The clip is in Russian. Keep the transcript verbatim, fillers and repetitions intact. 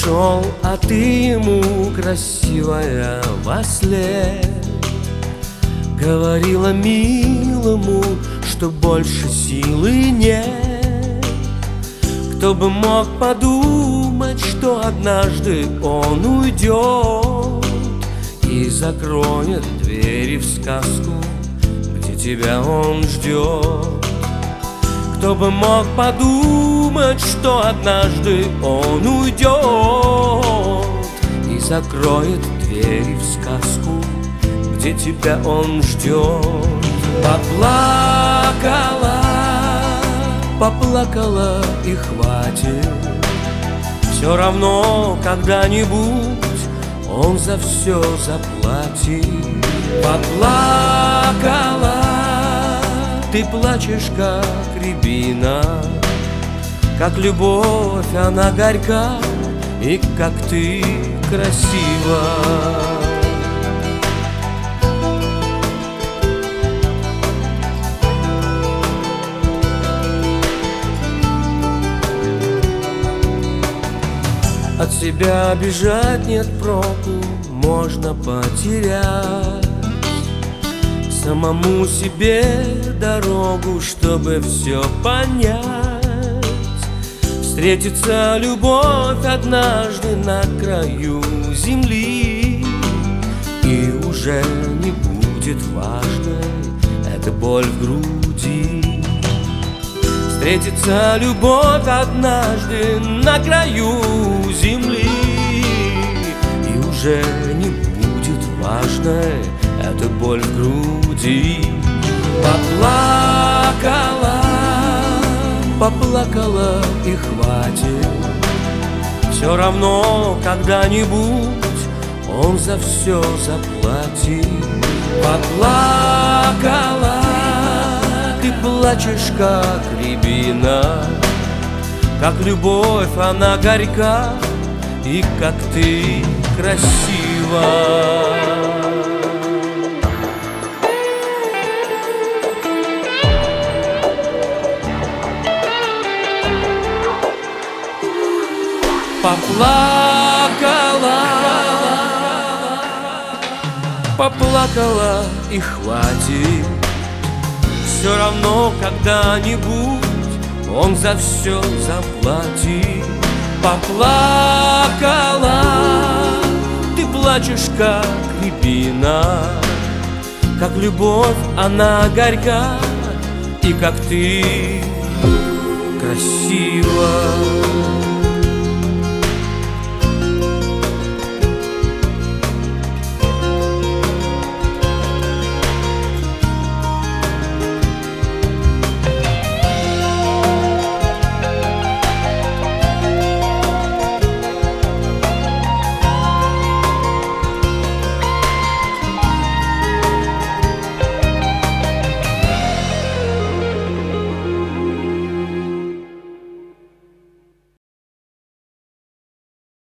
ушел, а ты ему, красивая, вослед говорила милому, что больше силы нет. Кто бы мог подумать, что однажды он уйдет и закроет двери в сказку, где тебя он ждет. Кто бы мог подумать, что однажды он уйдет и закроет двери в сказку, где тебя он ждет. Поплакала, поплакала и хватит. Все равно когда-нибудь он за все заплатит. Поплакала, ты плачешь, как рябина, как любовь она горька, и как ты красива. От себя бежать нет проку, можно потерять самому себе дорогу, чтобы все понять. Встретится любовь однажды на краю земли, и уже не будет важной эта боль в груди. Встретится любовь однажды на краю земли, и уже не будет важной эта боль в груди. Поплакала, поплакала и хватит. Все равно когда-нибудь он за все заплатит. Поплакала, ты плачешь, как рябина, как любовь она горька, и как ты красива. Поплакала, поплакала и хватит. Все равно когда-нибудь он за все заплатит. Поплакала, ты плачешь, как рябина, как любовь она горька, и как ты красива.